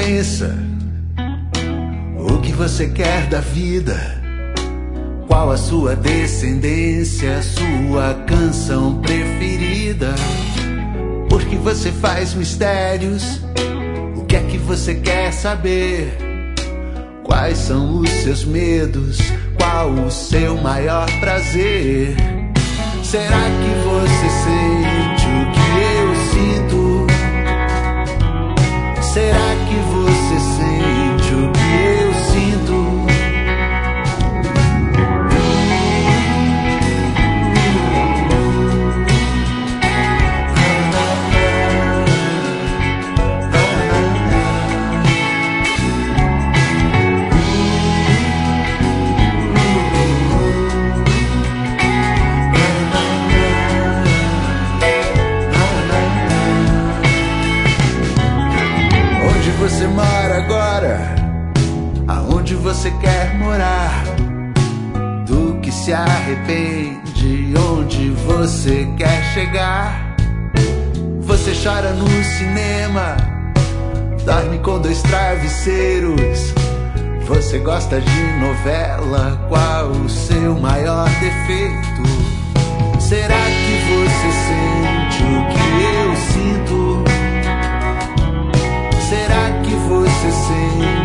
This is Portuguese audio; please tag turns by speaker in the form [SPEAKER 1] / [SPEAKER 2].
[SPEAKER 1] pensa? O que você quer da vida? Qual a sua descendência, sua canção preferida? Por que você faz mistérios? O que é que você quer saber? Quais são os seus medos? Qual o seu maior prazer? Será que você sente o que eu sinto? Será que você sente o que eu sinto? Você mora agora? Aonde você quer morar? Do que se arrepende? Onde você quer chegar? Você chora no cinema, dorme com 2 travesseiros. Você gosta de novela? Qual o seu maior defeito? Será que você sente o que eu sinto? Será que você sente